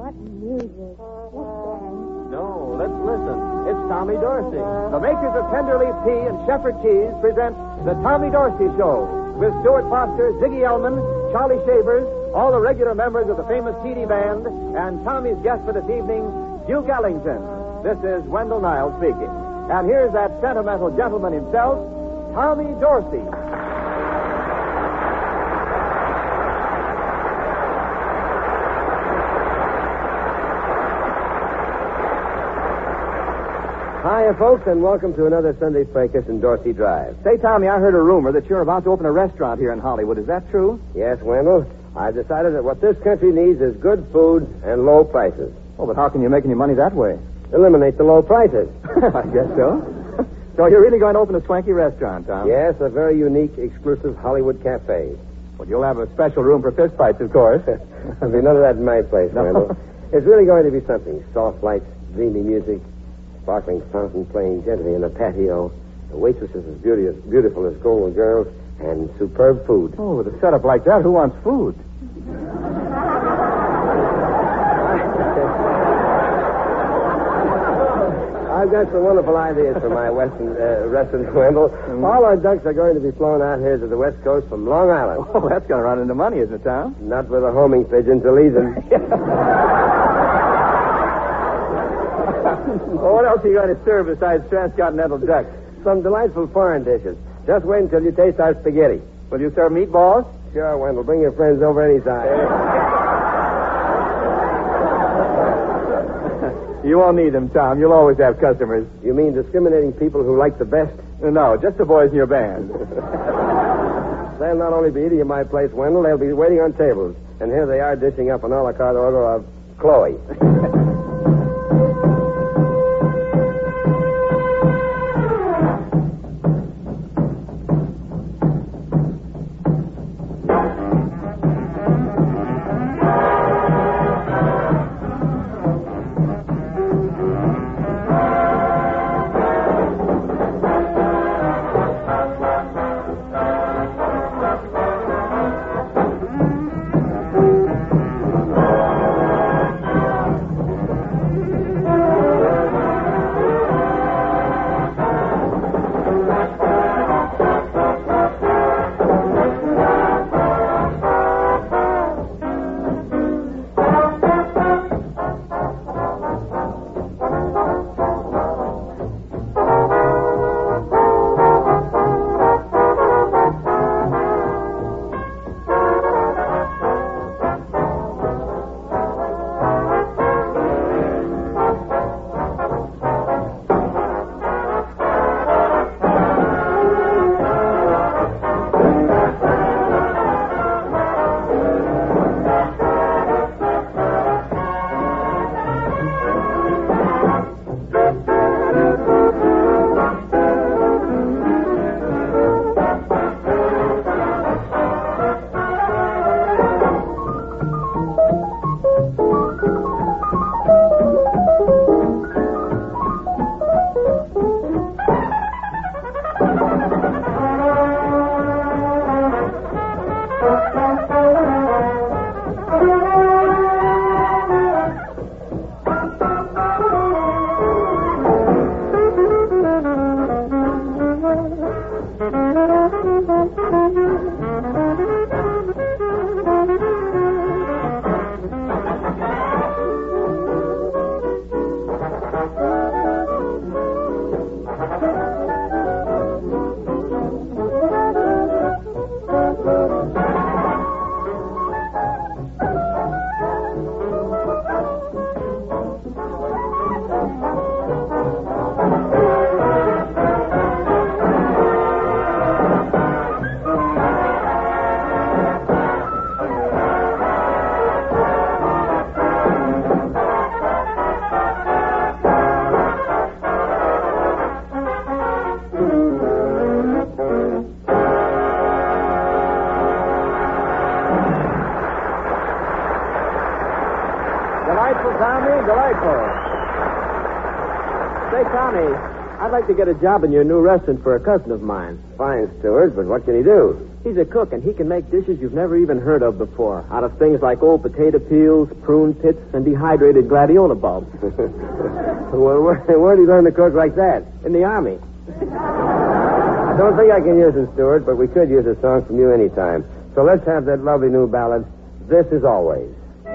What music. What band? No, let's listen. It's Tommy Dorsey. The makers of Tenderleaf Tea and Shepherd Cheese present The Tommy Dorsey Show with Stuart Foster, Ziggy Elman, Charlie Shavers, all the regular members of the famous TD Band, and Tommy's guest for this evening, Duke Ellington. This is Wendell Niles speaking. And here's that sentimental gentleman himself, Tommy Dorsey. Hiya, folks, and welcome to another Sunday Fracas in Dorsey Drive. Say, Tommy, I heard a rumor that you're about to open a restaurant here in Hollywood. Is that true? Yes, Wendell. I've decided that what this country needs is good food and low prices. Oh, but how can you make any money that way? Eliminate the low prices. I guess so. So you're really going to open a swanky restaurant, Tom? Yes, a very unique, exclusive Hollywood cafe. Well, you'll have a special room for fistfights, of course. There'll be none of that in my place, No. Wendell. It's really going to be something. Soft lights, dreamy music, sparkling fountain playing gently in the patio, the waitresses as beautiful as golden girls, and superb food. Oh, with a setup like that, who wants food? I've got some wonderful ideas for my Western restaurant, Wendell. All our ducks are going to be flown out here to the West Coast from Long Island. Oh, that's going to run into money, isn't it, Tom? Not with a homing pigeon to lead them. Well, what else are you going to serve besides transcontinental ducks? Some delightful foreign dishes. Just wait until you taste our spaghetti. Will you serve meatballs? Sure, Wendell. Bring your friends over anytime. You won't need them, Tom. You'll always have customers. You mean discriminating people who like the best? No, just the boys in your band. They'll not only be eating at my place, Wendell, they'll be waiting on tables. And here they are dishing up an a la carte order of Chloe. Delightful, Tommy, delightful. Say, Tommy, I'd like to get a job in your new restaurant for a cousin of mine. Fine, Stuart, but what can he do? He's a cook, and he can make dishes you've never even heard of before, out of things like old potato peels, prune pits, and dehydrated gladiola bulbs. Well, where did he learn to cook like that? In the Army. I don't think I can use it, Stuart, but we could use a song from you anytime. So let's have that lovely new ballad, This Is Always.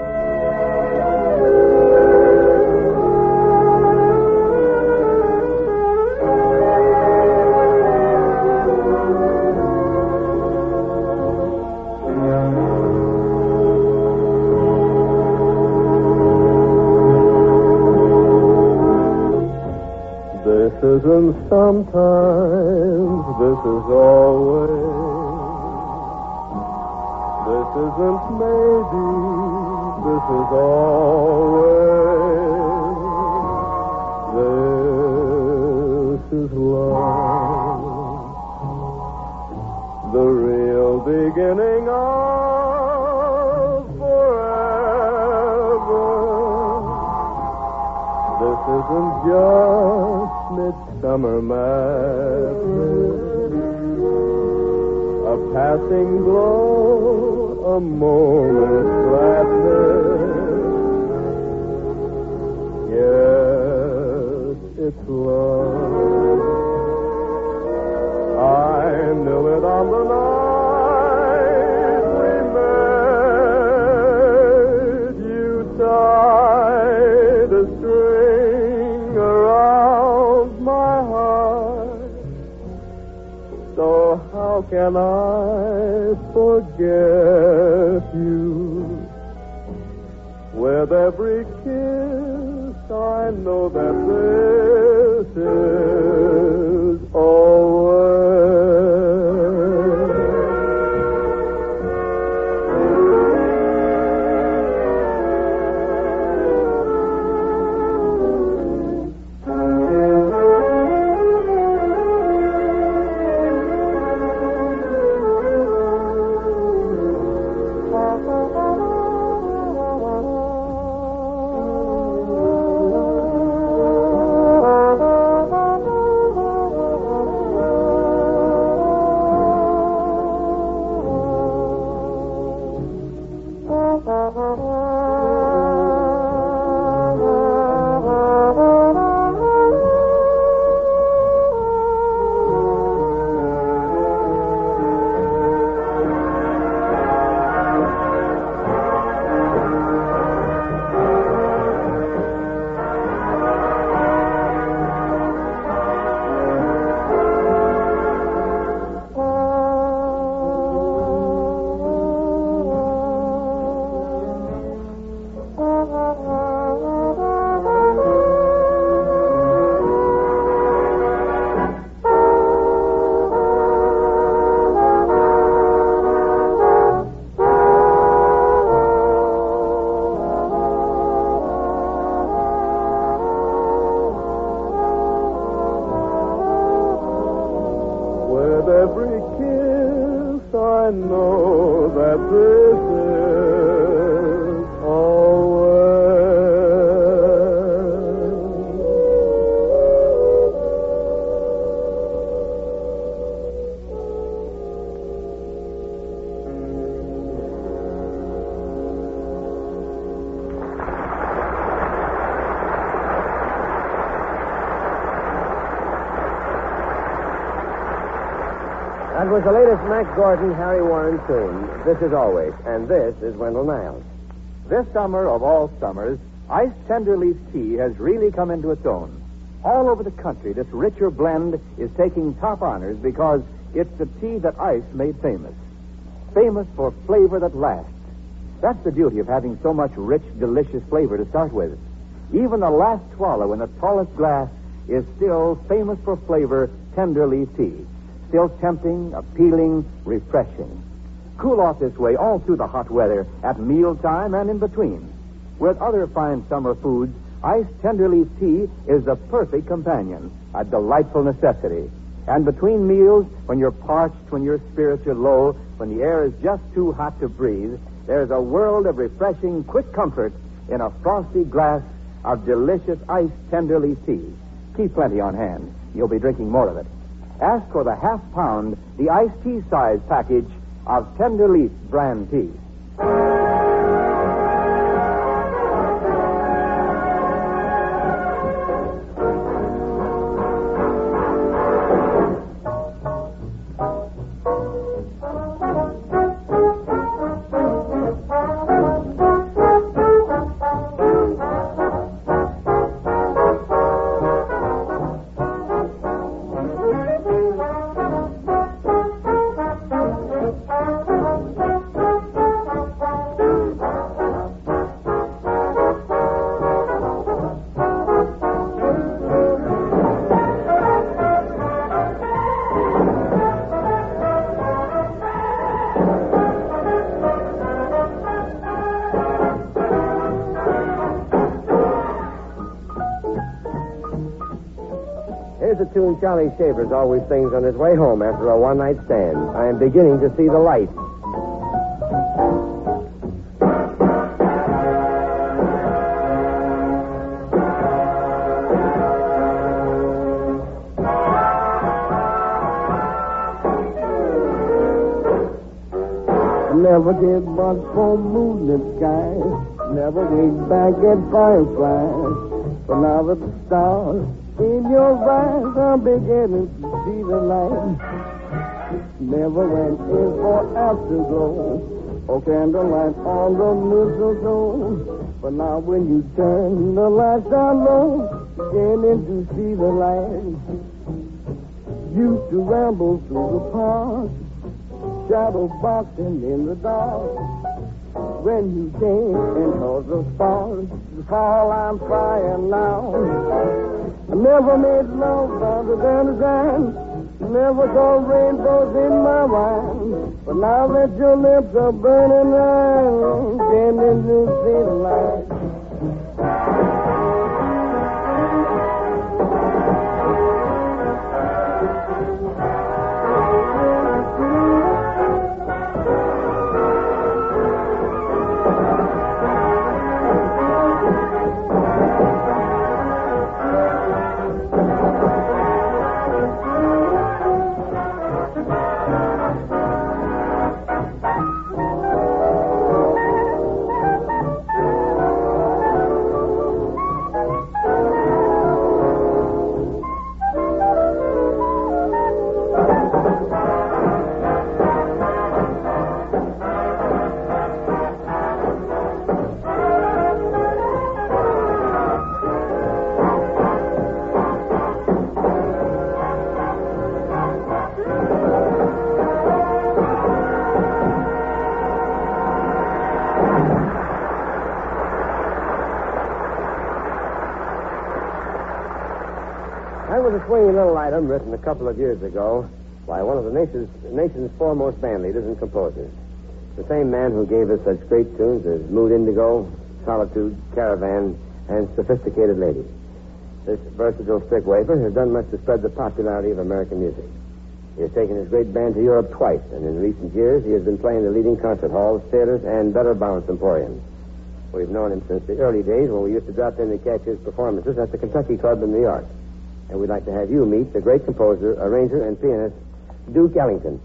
This isn't sometimes, this is always. This isn't maybe, this is always. This is love, the real beginning of forever. This isn't just midsummer madness, a passing glow, a moment's gladness. Yes, it's love. I knew it on the night we met. You tied a string around my heart. So how can I forget you? With every kiss, I know that this is always. With every kiss, I know that this is That was the latest Mac Gordon, Harry Warren tune, This Is Always. And this is Wendell Niles. This summer of all summers, iced Tenderleaf tea has really come into its own. All over the country, this richer blend is taking top honors because it's the tea that ice made famous. Famous for flavor that lasts. That's the beauty of having so much rich, delicious flavor to start with. Even the last swallow in the tallest glass is still famous for flavor Tenderleaf tea. Still tempting, appealing, refreshing. Cool off this way all through the hot weather, at mealtime and in between. With other fine summer foods, iced Tenderleaf tea is the perfect companion, a delightful necessity. And between meals, when you're parched, when your spirits are low, when the air is just too hot to breathe, there's a world of refreshing, quick comfort in a frosty glass of delicious iced Tenderleaf tea. Keep plenty on hand. You'll be drinking more of it. ask for the half-pound, the iced tea size package of Tender Leaf brand tea. Here's a tune Charlie Shavers always sings on his way home after a one-night stand. I am beginning to see the light. Never did but for moonlit skies. Never wait back at fireflies. But now that the stars in your eyes, I'm beginning to see the light. Never went in for afterglow or candlelight on the mistletoe. But now when you turn the lights down low, beginning to see the light. Used to ramble through the park, shadow boxing in the dark. When you came and caused a spark, that's all I'm trying now. I never made love under the sun. Never saw rainbows in my wine. But now that your lips are burning red, beginning to see the light. That was a swinging little item written a couple of years ago by one of the nation's foremost band leaders and composers. The same man who gave us such great tunes as Mood Indigo, Solitude, Caravan, and Sophisticated Lady. This versatile stick wafer has done much to spread the popularity of American music. He has taken his great band to Europe twice, and in recent years he has been playing the leading concert halls, theaters, and better balanced emporiums. We've known him since the early days when we used to drop in to catch his performances at the Kentucky Club in New York. And we'd like to have you meet the great composer, arranger, and pianist, Duke Ellington.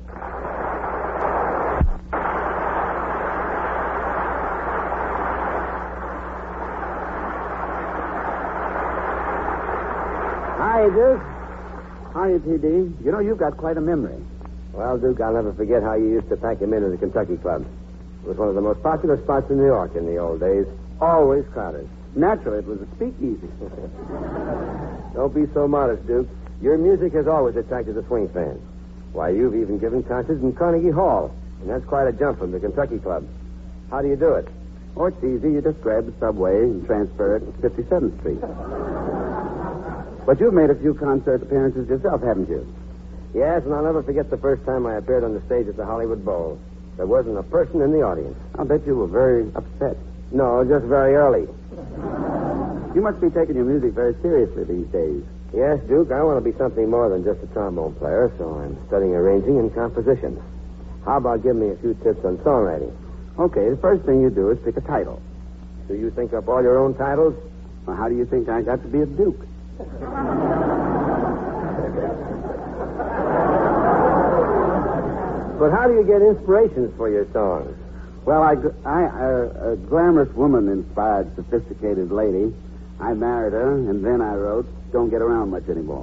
Hi, Duke. Hiya, T.D. You know, you've got quite a memory. Well, Duke, I'll never forget how you used to pack him into the Kentucky Club. It was one of the most popular spots in New York in the old days. Always crowded. Naturally, it was a speakeasy. Don't be so modest, Duke. Your music has always attracted the swing fans. Why, you've even given concerts in Carnegie Hall, and that's quite a jump from the Kentucky Club. How do you do it? Oh, it's easy. You just grab the subway and transfer it to 57th Street. But you've made a few concert appearances yourself, haven't you? Yes, and I'll never forget the first time I appeared on the stage at the Hollywood Bowl. There wasn't a person in the audience. I'll bet you were very upset. No, just very early. You must be taking your music very seriously these days. Yes, Duke, I want to be something more than just a trombone player, so I'm studying arranging and composition. How about giving me a few tips on songwriting? Okay, the first thing you do is pick a title. Do you think up all your own titles? Well, how do you think I got to be a duke? But how do you get inspirations for your songs? Well, a glamorous woman-inspired, sophisticated lady. I married her, and then I wrote, Don't Get Around Much Anymore.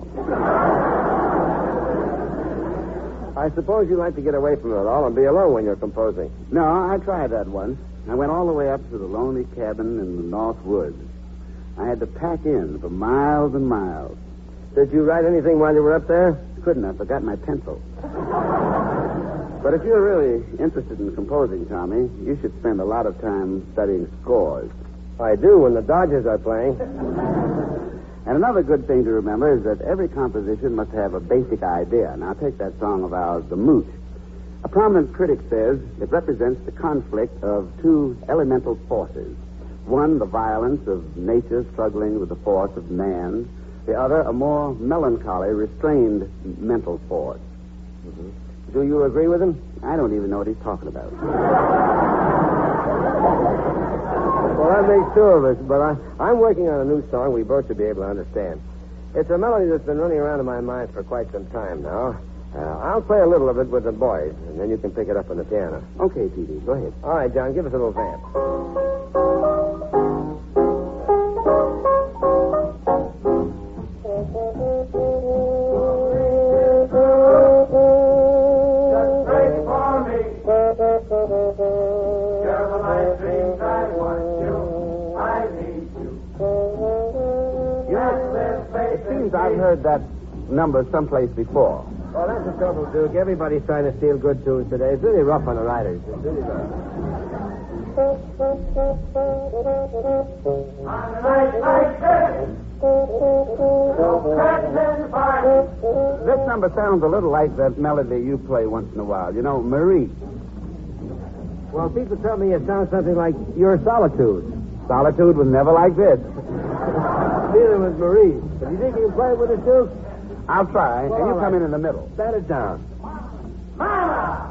I suppose you like to get away from it all and be alone when you're composing. No, I tried that once. I went all the way up to the lonely cabin in the North Woods. I had to pack in for miles and miles. Did you write anything while you were up there? Couldn't. I forgot my pencil. But if you're really interested in composing, Tommy, you should spend a lot of time studying scores. I do when the Dodgers are playing. And another good thing to remember is that every composition must have a basic idea. Now, take that song of ours, The Mooch. A prominent critic says it represents the conflict of two elemental forces. One, the violence of nature struggling with the force of man. The other, a more melancholy, restrained mental force. Mm-hmm. Do you agree with him? I don't even know what he's talking about. Well, that makes two of us, but I'm working on a new song we both should be able to understand. It's a melody that's been running around in my mind for quite some time now. I'll play a little of it with the boys, and then you can pick it up on the piano. Okay, T.D., go ahead. All right, John, give us a little vamp. I've heard that number someplace before. Well, that's the trouble, Duke. Everybody's trying to steal good tunes today. It's really rough on the writers. It's really rough. On a night like this, This number sounds a little like that melody you play once in a while. You know, Marie. Well, people tell me it sounds something like Your Solitude. Solitude was never like this. Neither was Marie. But you think you can play it with us, Duke? I'll try, Well, and you all come right. in the middle. Bat it down. Mama!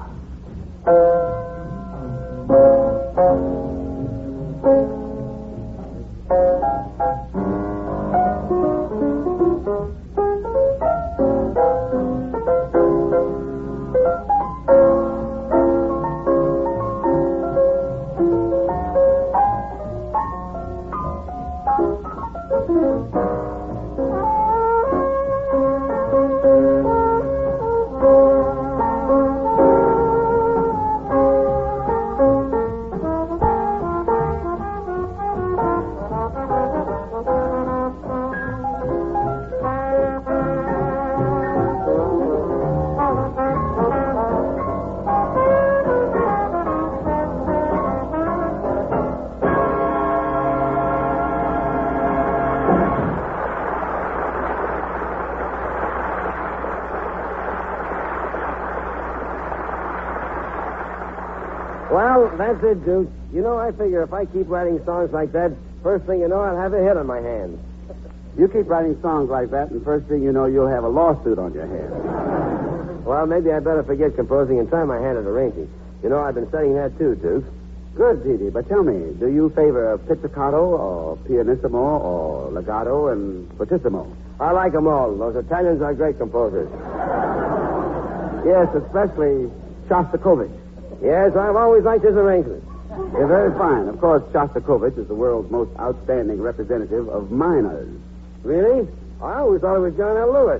Well, that's it, Duke. You know, I figure if I keep writing songs like that, first thing you know, I'll have a hit on my hands. You keep writing songs like that, and first thing you know, you'll have a lawsuit on your hands. Well, maybe I better forget composing and try my hand at arranging. You know, I've been studying that too, Duke. Good, T.D., but tell me, do you favor pizzicato or pianissimo or legato and fortissimo? I like them all. Those Italians are great composers. Yes, especially Shostakovich. Yes, I've always liked his arrangements. They're very fine. Of course, Shostakovich is the world's most outstanding representative of minors. Really? I always thought it was John L. Lewis.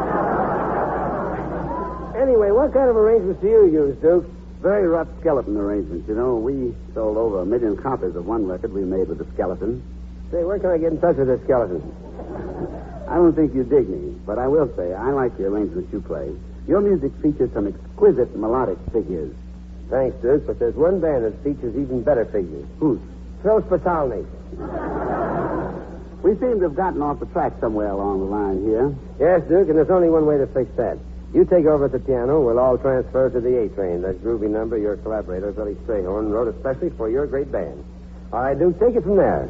Anyway, what kind of arrangements do you use, Duke? Very rough skeleton arrangements. You know, we sold over 1 million copies of one record we made with a skeleton. Say, where can I get in touch with this skeleton? I don't think you dig me, but I will say I like the arrangements you play. Your music features some exquisite melodic figures. Thanks, Duke, but there's one band that features even better figures. Whose? Phil Spitalny. We seem to have gotten off the track somewhere along the line here. Yes, Duke, and there's only one way to fix that. You take over at the piano, we'll all transfer to the A train. That groovy number your collaborator, Billy Strayhorn, wrote especially for your great band. All right, Duke, take it from there.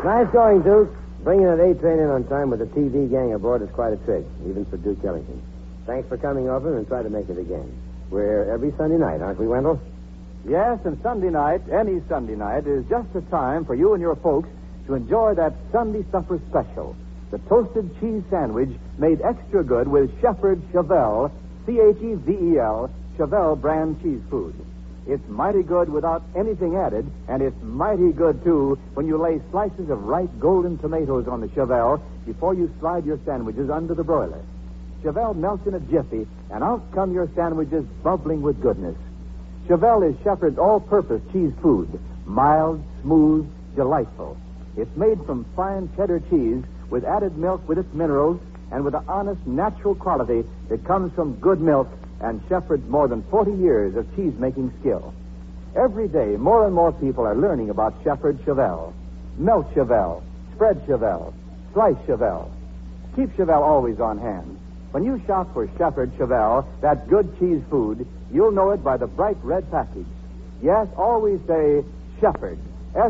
Nice going, Duke. Bringing that A train in on time with the TV gang aboard is quite a trick, even for Duke Ellington. Thanks for coming over and try to make it again. We're here every Sunday night, aren't we, Wendell? Yes, and Sunday night, any Sunday night, is just a time for you and your folks to enjoy that Sunday supper special. The toasted cheese sandwich made extra good with Shepherd Chevelle, Chevel, Chevelle brand cheese food. It's mighty good without anything added, and it's mighty good, too, when you lay slices of ripe golden tomatoes on the Chevelle before you slide your sandwiches under the broiler. Chevelle melts in a jiffy, and out come your sandwiches bubbling with goodness. Chevelle is Shepherd's all-purpose cheese food, mild, smooth, delightful. It's made from fine cheddar cheese with added milk with its minerals and with the honest, natural quality that comes from good milk and Shepherd's more than 40 years of cheese-making skill. Every day, more and more people are learning about Shepherd Chevelle. Melt Chevelle, spread Chevelle, slice Chevelle. Keep Chevelle always on hand. When you shop for Shepherd Chevelle, that good cheese food, you'll know it by the bright red package. Yes, always say Shepherd,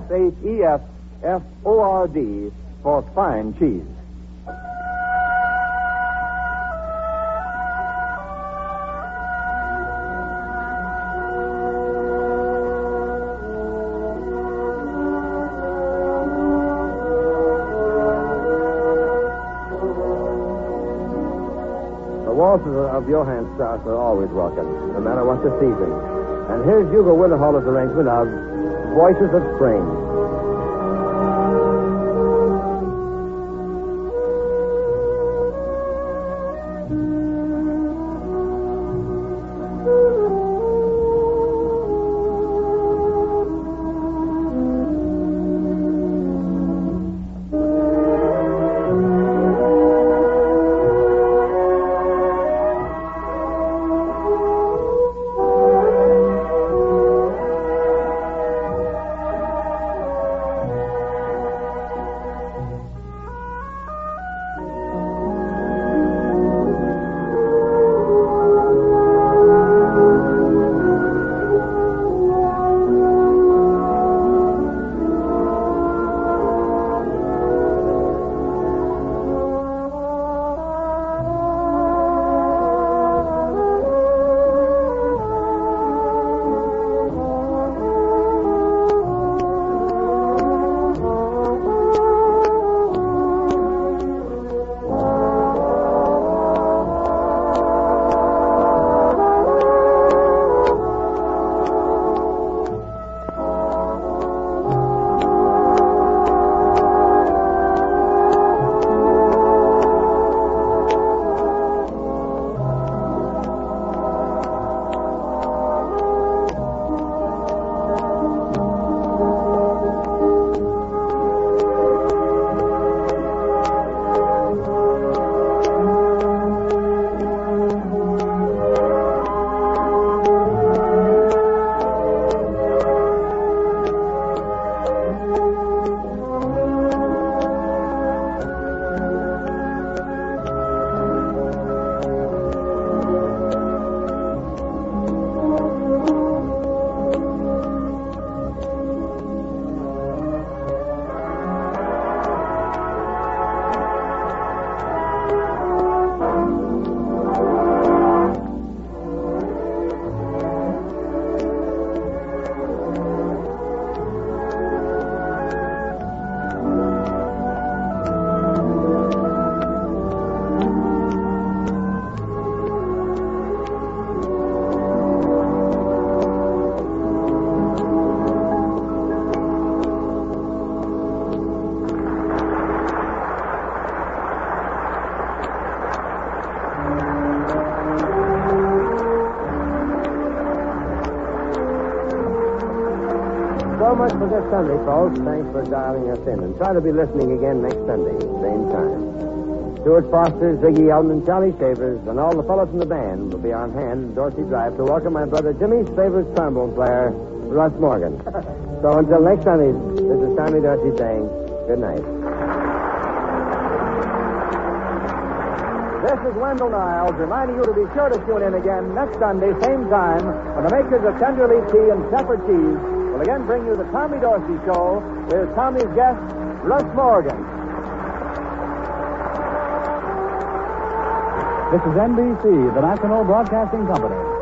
Shefford, for fine cheese. The waltzes of Johann Strauss are always welcome, no matter what the season. And here's Hugo Winterhalter's arrangement of Voices of Spring. So much for this Sunday, folks. Thanks for dialing us in. And try to be listening again next Sunday, same time. Stuart Foster, Ziggy Elman, Charlie Shavers, and all the fellows in the band will be on hand in Dorsey Drive to welcome my brother Jimmy's favorite trombone player, Russ Morgan. So until next Sunday, this is Tommy Dorsey saying good night. This is Wendell Niles reminding you to be sure to tune in again next Sunday, same time, when the makers of Tenderleaf Tea and Shepherd Cheese will again bring you the Tommy Dorsey Show with Tommy's guest, Russ Morgan. This is NBC, the National Broadcasting Company.